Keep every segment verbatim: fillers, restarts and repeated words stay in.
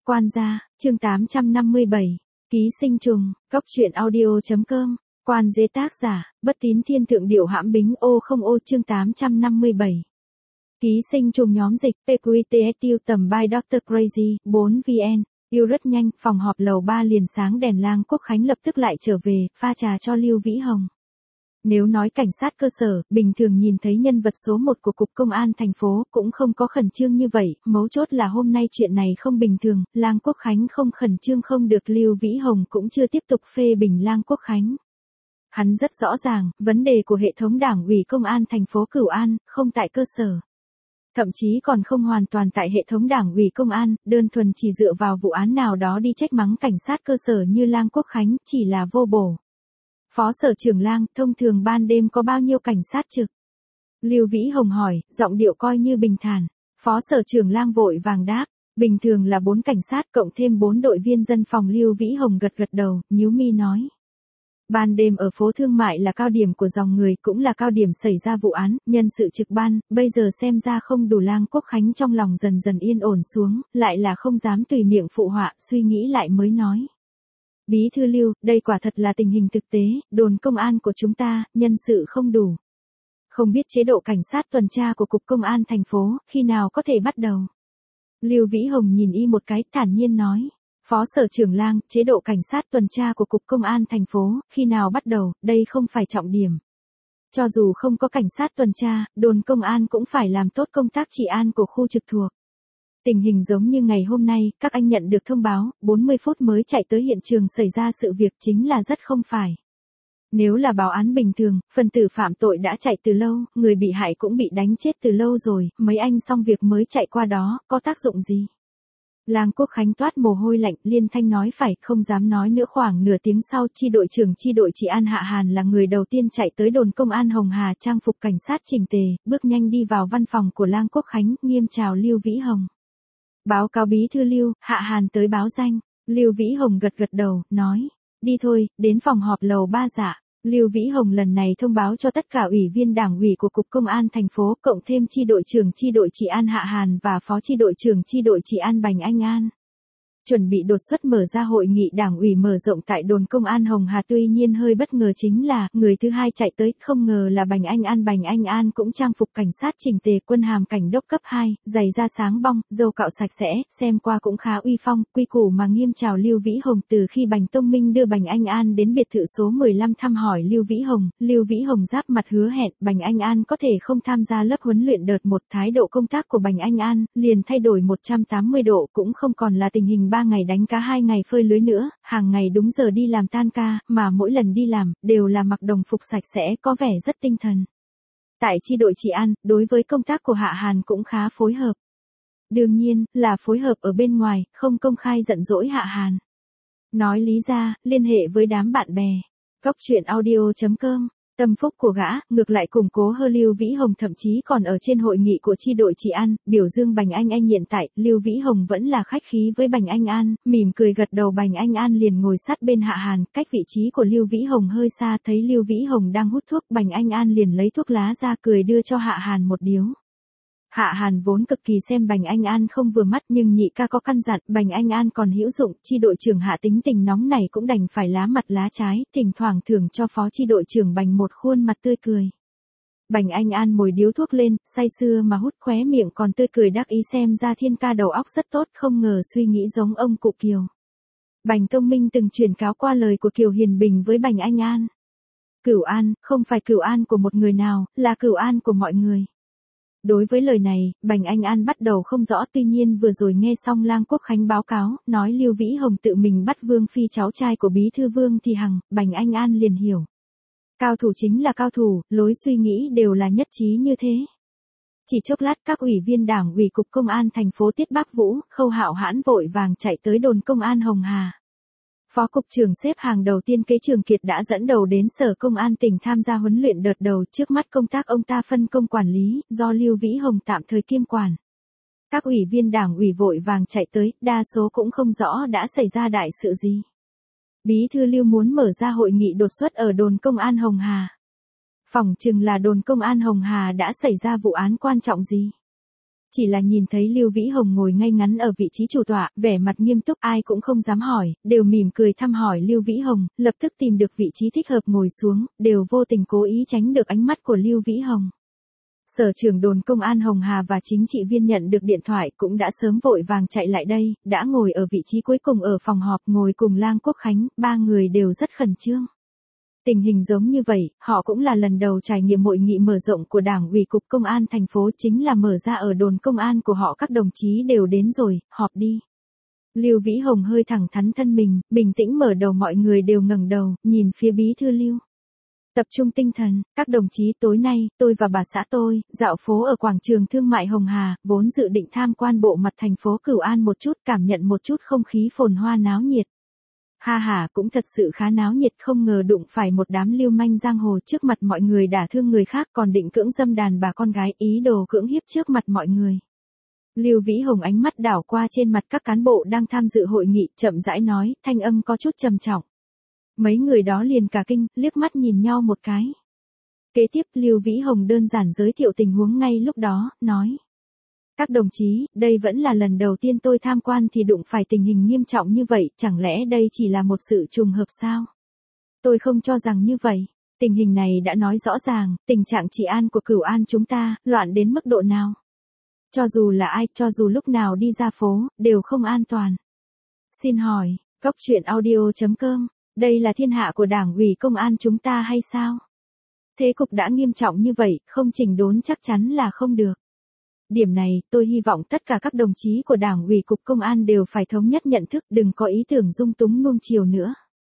Quan gia, chương tám trăm năm mươi bảy. Ký sinh trùng, góc truyện audio.com. Quan dế tác giả, Bất Tín Thiên Thượng Điệu Hãm Bính ô không ô chương tám trăm năm mươi bảy. Ký sinh trùng nhóm dịch, pê quy tê ét tiêu tầm by doctor Crazy, bốn vn. Yêu rất nhanh, phòng họp lầu ba liền sáng đèn Lang Quốc Khánh lập tức lại trở về, pha trà cho Lưu Vĩ Hồng. Nếu nói cảnh sát cơ sở, bình thường nhìn thấy nhân vật số một của Cục Công an thành phố cũng không có khẩn trương như vậy, mấu chốt là hôm nay chuyện này không bình thường, Lang Quốc Khánh không khẩn trương không được, Lưu Vĩ Hồng cũng chưa tiếp tục phê bình Lang Quốc Khánh. Hắn rất rõ ràng, vấn đề của hệ thống đảng ủy công an thành phố Cửu An, không tại cơ sở. Thậm chí còn không hoàn toàn tại hệ thống đảng ủy công an, đơn thuần chỉ dựa vào vụ án nào đó đi trách mắng cảnh sát cơ sở như Lang Quốc Khánh, chỉ là vô bổ. Phó sở trưởng Lang, thông thường ban đêm có bao nhiêu cảnh sát trực? Lưu Vĩ Hồng hỏi, giọng điệu coi như bình thản. Phó sở trưởng Lang vội vàng đáp, bình thường là bốn cảnh sát cộng thêm bốn đội viên dân phòng. Lưu Vĩ Hồng gật gật đầu, nhíu mi nói. Ban đêm ở phố thương mại là cao điểm của dòng người, cũng là cao điểm xảy ra vụ án, nhân sự trực ban, bây giờ xem ra không đủ. Lang Quốc Khánh trong lòng dần dần yên ổn xuống, lại là không dám tùy miệng phụ họa, suy nghĩ lại mới nói. Bí thư Lưu, đây quả thật là tình hình thực tế, đồn công an của chúng ta, nhân sự không đủ. Không biết chế độ cảnh sát tuần tra của Cục Công an thành phố, khi nào có thể bắt đầu? Lưu Vĩ Hồng nhìn y một cái, thản nhiên nói. Phó sở trưởng Lang, chế độ cảnh sát tuần tra của Cục Công an thành phố, khi nào bắt đầu, đây không phải trọng điểm. Cho dù không có cảnh sát tuần tra, đồn công an cũng phải làm tốt công tác trị an của khu trực thuộc. Tình hình giống như ngày hôm nay, các anh nhận được thông báo, bốn mươi phút mới chạy tới hiện trường xảy ra sự việc, chính là rất không phải. Nếu là báo án bình thường, phần tử phạm tội đã chạy từ lâu, người bị hại cũng bị đánh chết từ lâu rồi, mấy anh xong việc mới chạy qua đó, có tác dụng gì? Lang Quốc Khánh toát mồ hôi lạnh, liên thanh nói phải, không dám nói nữa. Khoảng nửa tiếng sau, chi đội trưởng chi đội trị an Hạ Hàn là người đầu tiên chạy tới đồn công an Hồng Hà, trang phục cảnh sát chỉnh tề, bước nhanh đi vào văn phòng của Lang Quốc Khánh, nghiêm chào Lưu Vĩ Hồng. Báo cáo bí thư Lưu, Hạ Hàn tới báo danh. Lưu Vĩ Hồng gật gật đầu, nói, đi thôi, đến phòng họp lầu ba dạ. Lưu Vĩ Hồng lần này thông báo cho tất cả ủy viên đảng ủy của Cục Công an thành phố, cộng thêm chi đội trưởng chi đội trị an Hạ Hàn và phó chi đội trưởng chi đội trị an Bành Anh An. Chuẩn bị đột xuất mở ra hội nghị đảng ủy mở rộng tại đồn công an Hồng Hà. Tuy nhiên hơi bất ngờ chính là, người thứ hai chạy tới, không ngờ là Bành Anh An. Bành Anh An cũng trang phục cảnh sát chỉnh tề, quân hàm cảnh đốc cấp hai, giày da sáng bong, râu cạo sạch sẽ, xem qua cũng khá uy phong, quy củ mà nghiêm chào Lưu Vĩ Hồng. Từ khi Bành Tông Minh đưa Bành Anh An đến biệt thự số mười lăm thăm hỏi Lưu Vĩ Hồng, Lưu Vĩ Hồng giáp mặt hứa hẹn, Bành Anh An có thể không tham gia lớp huấn luyện đợt một. Thái độ công tác của Bành Anh An liền thay đổi một trăm tám mươi độ, cũng không còn là tình hình ba ngày đánh cá hai ngày phơi lưới nữa, hàng ngày đúng giờ đi làm tan ca, mà mỗi lần đi làm, đều là mặc đồng phục sạch sẽ, có vẻ rất tinh thần. Tại chi đội trị an, đối với công tác của Hạ Hàn cũng khá phối hợp. Đương nhiên, là phối hợp ở bên ngoài, không công khai giận dỗi Hạ Hàn. Nói lý ra, liên hệ với đám bạn bè. Góc truyện audio.com. Tâm phúc của gã, ngược lại củng cố hơn. Lưu Vĩ Hồng thậm chí còn ở trên hội nghị của chi đội trị an, biểu dương Bành Anh An. Hiện tại, Lưu Vĩ Hồng vẫn là khách khí với Bành Anh An, mỉm cười gật đầu. Bành Anh An liền ngồi sát bên Hạ Hàn, cách vị trí của Lưu Vĩ Hồng hơi xa. Thấy Lưu Vĩ Hồng đang hút thuốc, Bành Anh An liền lấy thuốc lá ra, cười đưa cho Hạ Hàn một điếu. Hạ Hàn vốn cực kỳ xem Bành Anh An không vừa mắt, nhưng nhị ca có căn dặn, Bành Anh An còn hữu dụng, chi đội trưởng Hạ tính tình nóng này cũng đành phải lá mặt lá trái, thỉnh thoảng thưởng cho phó chi đội trưởng Bành một khuôn mặt tươi cười. Bành Anh An mồi điếu thuốc lên, say sưa mà hút, khóe miệng còn tươi cười đắc ý, xem ra thiên ca đầu óc rất tốt, không ngờ suy nghĩ giống ông cụ Kiều. Bành Tông Minh từng truyền cáo qua lời của Kiều Hiền Bình với Bành Anh An. Cửu An, không phải Cửu An của một người nào, là Cửu An của mọi người. Đối với lời này, Bành Anh An bắt đầu không rõ, tuy nhiên vừa rồi nghe xong Lang Quốc Khánh báo cáo, nói Lưu Vĩ Hồng tự mình bắt Vương Phi cháu trai của bí thư Vương Thì Hằng, Bành Anh An liền hiểu. Cao thủ chính là cao thủ, lối suy nghĩ đều là nhất trí như thế. Chỉ chốc lát các ủy viên đảng ủy Cục Công an thành phố Tiết Bắc Vũ, Khâu Hạo Hãn vội vàng chạy tới đồn công an Hồng Hà. Phó cục trưởng xếp hàng đầu tiên Kế Trường Kiệt đã dẫn đầu đến sở công an tỉnh tham gia huấn luyện đợt đầu, trước mắt công tác ông ta phân công quản lý, do Lưu Vĩ Hồng tạm thời kiêm quản. Các ủy viên đảng ủy vội vàng chạy tới, đa số cũng không rõ đã xảy ra đại sự gì. Bí thư Lưu muốn mở ra hội nghị đột xuất ở đồn công an Hồng Hà. Phỏng chừng là đồn công an Hồng Hà đã xảy ra vụ án quan trọng gì. Chỉ là nhìn thấy Lưu Vĩ Hồng ngồi ngay ngắn ở vị trí chủ tọa, vẻ mặt nghiêm túc ai cũng không dám hỏi, đều mỉm cười thăm hỏi Lưu Vĩ Hồng, lập tức tìm được vị trí thích hợp ngồi xuống, đều vô tình cố ý tránh được ánh mắt của Lưu Vĩ Hồng. Sở trưởng đồn công an Hồng Hà và chính trị viên nhận được điện thoại cũng đã sớm vội vàng chạy lại đây, đã ngồi ở vị trí cuối cùng ở phòng họp ngồi cùng Lang Quốc Khánh, ba người đều rất khẩn trương. Tình hình giống như vậy, họ cũng là lần đầu trải nghiệm hội nghị mở rộng của Đảng ủy Cục Công an thành phố chính là mở ra ở đồn công an của họ các đồng chí đều đến rồi, họp đi. Lưu Vĩ Hồng hơi thẳng thắn thân mình, bình tĩnh mở đầu mọi người đều ngẩng đầu, nhìn phía bí thư Lưu. Tập trung tinh thần, các đồng chí tối nay, tôi và bà xã tôi, dạo phố ở quảng trường thương mại Hồng Hà, vốn dự định tham quan bộ mặt thành phố Cửu An một chút cảm nhận một chút không khí phồn hoa náo nhiệt. Ha ha, cũng thật sự khá náo nhiệt, không ngờ đụng phải một đám lưu manh giang hồ trước mặt mọi người đả thương người khác còn định cưỡng dâm đàn bà con gái ý đồ cưỡng hiếp trước mặt mọi người. Lưu Vĩ Hồng ánh mắt đảo qua trên mặt các cán bộ đang tham dự hội nghị, chậm rãi nói, thanh âm có chút trầm trọng. Mấy người đó liền cả kinh, liếc mắt nhìn nhau một cái. Kế tiếp Lưu Vĩ Hồng đơn giản giới thiệu tình huống ngay lúc đó, nói. Các đồng chí, đây vẫn là lần đầu tiên tôi tham quan thì đụng phải tình hình nghiêm trọng như vậy, chẳng lẽ đây chỉ là một sự trùng hợp sao? Tôi không cho rằng như vậy. Tình hình này đã nói rõ ràng, tình trạng trị an của Cửu An chúng ta, loạn đến mức độ nào? Cho dù là ai, cho dù lúc nào đi ra phố, đều không an toàn. Xin hỏi, Cốc truyện audio chấm com, đây là thiên hạ của Đảng ủy Công an chúng ta hay sao? Thế cục đã nghiêm trọng như vậy, không chỉnh đốn chắc chắn là không được. Điểm này, tôi hy vọng tất cả các đồng chí của Đảng ủy Cục Công an đều phải thống nhất nhận thức, đừng có ý tưởng dung túng nuông chiều nữa.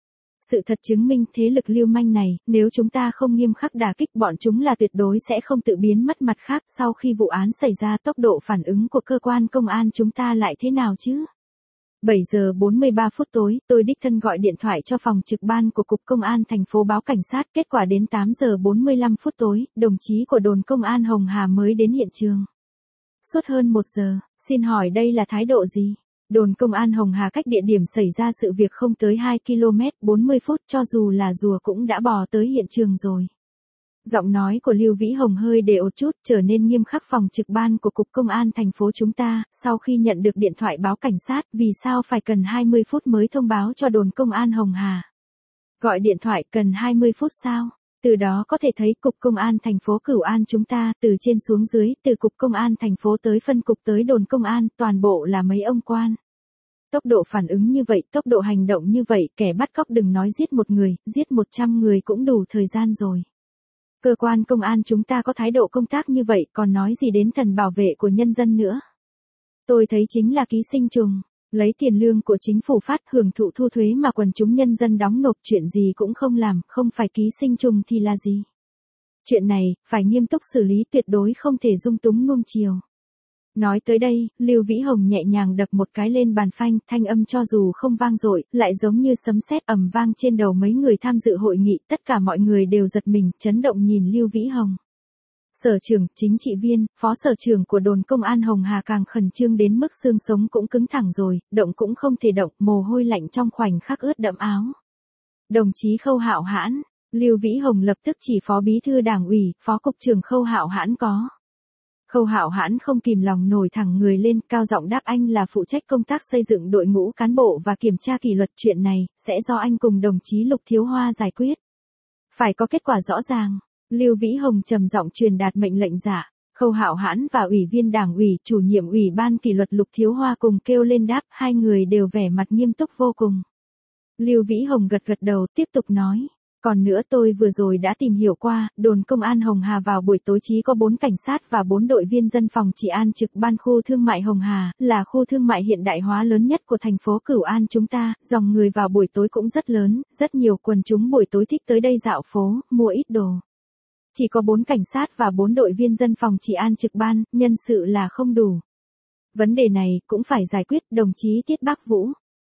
Sự thật chứng minh thế lực lưu manh này, nếu chúng ta không nghiêm khắc đả kích bọn chúng là tuyệt đối sẽ không tự biến mất mặt khác. Sau khi vụ án xảy ra tốc độ phản ứng của cơ quan công an chúng ta lại thế nào chứ? bảy giờ bốn mươi ba phút tối, tôi đích thân gọi điện thoại cho phòng trực ban của Cục Công an thành phố báo cảnh sát. Kết quả đến tám giờ bốn mươi lăm phút tối, đồng chí của đồn công an Hồng Hà mới đến hiện trường. Suốt hơn một giờ, xin hỏi đây là thái độ gì? Đồn công an Hồng Hà cách địa điểm xảy ra sự việc không tới hai ki lô mét, bốn mươi phút cho dù là rùa cũng đã bò tới hiện trường rồi. Giọng nói của Lưu Vĩ Hồng hơi để ột chút, trở nên nghiêm khắc. Phòng trực ban của Cục Công an thành phố chúng ta, sau khi nhận được điện thoại báo cảnh sát, vì sao phải cần hai mươi phút mới thông báo cho đồn công an Hồng Hà? Gọi điện thoại cần hai mươi phút sao? Từ đó có thể thấy Cục Công an thành phố Cửu An chúng ta, từ trên xuống dưới, từ Cục Công an thành phố tới phân cục tới đồn công an, toàn bộ là mấy ông quan. Tốc độ phản ứng như vậy, tốc độ hành động như vậy, kẻ bắt cóc đừng nói giết một người, giết một trăm người cũng đủ thời gian rồi. Cơ quan công an chúng ta có thái độ công tác như vậy, còn nói gì đến thần bảo vệ của nhân dân nữa. Tôi thấy chính là ký sinh trùng. Lấy tiền lương của chính phủ phát, hưởng thụ thu thuế mà quần chúng nhân dân đóng nộp, chuyện gì cũng không làm, không phải ký sinh trùng thì là gì? Chuyện này, phải nghiêm túc xử lý, tuyệt đối không thể dung túng nuông chiều. Nói tới đây, Lưu Vĩ Hồng nhẹ nhàng đập một cái lên bàn phanh, thanh âm cho dù không vang dội, lại giống như sấm sét ầm vang trên đầu mấy người tham dự hội nghị, tất cả mọi người đều giật mình, chấn động nhìn Lưu Vĩ Hồng. Sở trưởng, chính trị viên, phó sở trưởng của đồn công an Hồng Hà càng khẩn trương đến mức xương sống cũng cứng thẳng rồi, động cũng không thể động, mồ hôi lạnh trong khoảnh khắc ướt đẫm áo. Đồng chí Khâu Hạo Hãn, Lưu Vĩ Hồng lập tức chỉ phó bí thư Đảng ủy, phó cục trưởng Khâu Hạo Hãn có. Khâu Hạo Hãn không kìm lòng nổi thẳng người lên, cao giọng đáp anh là phụ trách công tác xây dựng đội ngũ cán bộ và kiểm tra kỷ luật, chuyện này sẽ do anh cùng đồng chí Lục Thiếu Hoa giải quyết. Phải có kết quả rõ ràng. Lưu Vĩ Hồng trầm giọng truyền đạt mệnh lệnh giả. Khâu Hạo Hãn và ủy viên Đảng ủy, chủ nhiệm ủy ban kỷ luật Lục Thiếu Hoa cùng kêu lên đáp, hai người đều vẻ mặt nghiêm túc vô cùng. Lưu Vĩ Hồng gật gật đầu, tiếp tục nói. Còn nữa, tôi vừa rồi đã tìm hiểu qua, đồn công an Hồng Hà vào buổi tối chỉ có bốn cảnh sát và bốn đội viên dân phòng trị an trực ban khu thương mại Hồng Hà, là khu thương mại hiện đại hóa lớn nhất của thành phố Cửu An chúng ta, dòng người vào buổi tối cũng rất lớn, rất nhiều quần chúng buổi tối thích tới đây dạo phố, mua ít đồ. Chỉ có bốn cảnh sát và bốn đội viên dân phòng trị an trực ban, nhân sự là không đủ. Vấn đề này cũng phải giải quyết, đồng chí Tiết Bác Vũ.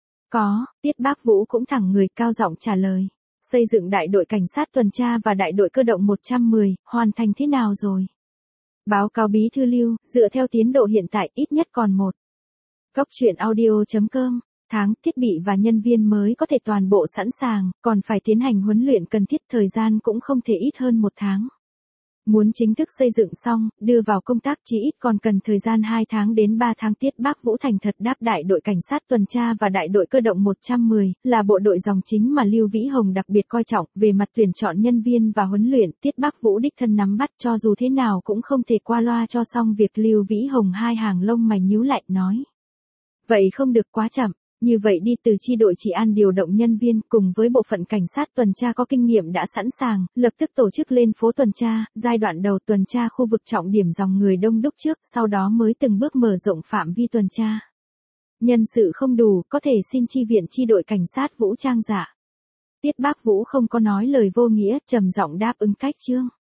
Có, Tiết Bác Vũ cũng thẳng người cao giọng trả lời. Xây dựng đại đội cảnh sát tuần tra và đại đội cơ động một trăm mười, hoàn thành thế nào rồi? Báo cáo bí thư Lưu, dựa theo tiến độ hiện tại ít nhất còn một. Cốc truyện audio chấm com, tháng, thiết bị và nhân viên mới có thể toàn bộ sẵn sàng, còn phải tiến hành huấn luyện cần thiết, thời gian cũng không thể ít hơn một tháng. Muốn chính thức xây dựng xong, đưa vào công tác chỉ ít còn cần thời gian hai tháng đến ba tháng. Tiết Bác Vũ thành thật đáp đại đội cảnh sát tuần tra và đại đội cơ động một trăm mười, là bộ đội dòng chính mà Lưu Vĩ Hồng đặc biệt coi trọng. Về mặt tuyển chọn nhân viên và huấn luyện, Tiết Bác Vũ đích thân nắm bắt, cho dù thế nào cũng không thể qua loa cho xong việc. Lưu Vĩ Hồng hai hàng lông mày nhíu lại, nói. Vậy không được quá chậm. Như vậy đi, từ chi đội trị an điều động nhân viên cùng với bộ phận cảnh sát tuần tra có kinh nghiệm đã sẵn sàng, lập tức tổ chức lên phố tuần tra. Giai đoạn đầu tuần tra khu vực trọng điểm dòng người đông đúc trước, sau đó mới từng bước mở rộng phạm vi tuần tra. Nhân sự không đủ, có thể xin chi viện chi đội cảnh sát vũ trang giả. Tiết Bác Vũ không có nói lời vô nghĩa, trầm giọng đáp ứng cách chương.